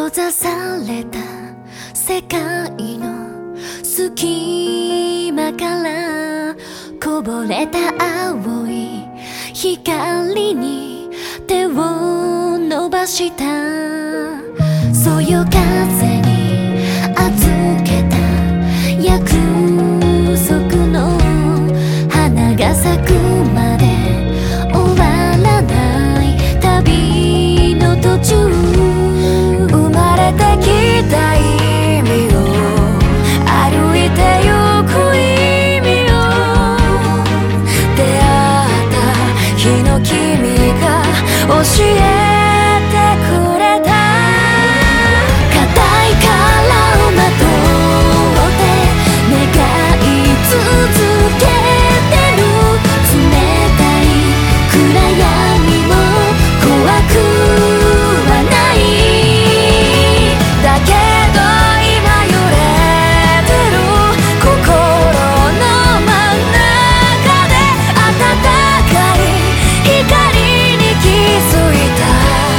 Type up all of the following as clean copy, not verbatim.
閉ざされた世界の隙間からこぼれた青い光に手を伸ばした。そよ風に預けた約束の花が咲くまで終わらない旅の途中、生まれてきた意味を歩いてゆく意味を、出会った日の君が教えてくれた。硬い殻をまとって願い続けてる、冷たい暗闇も怖くはない。だけど今揺れてる心の真ん中で温かい光に気づいた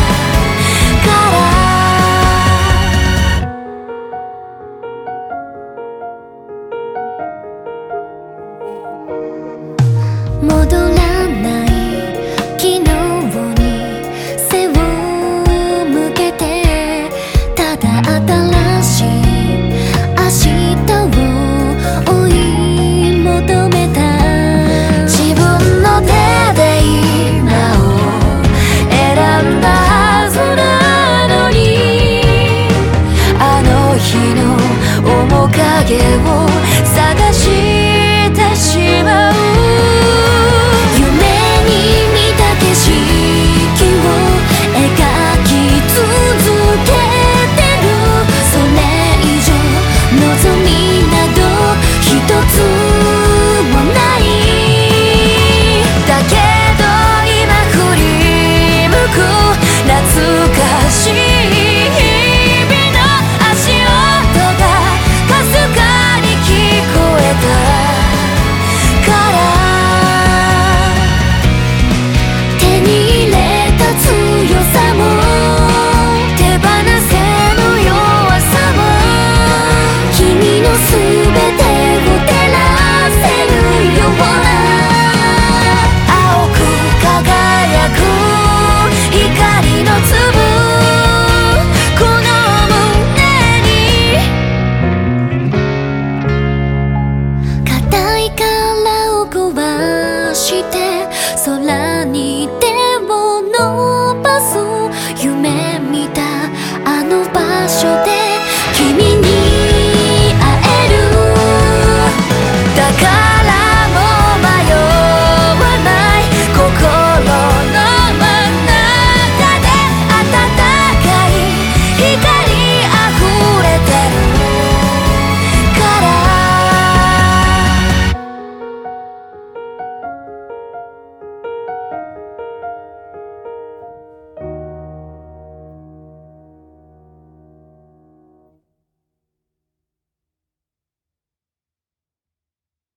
から戻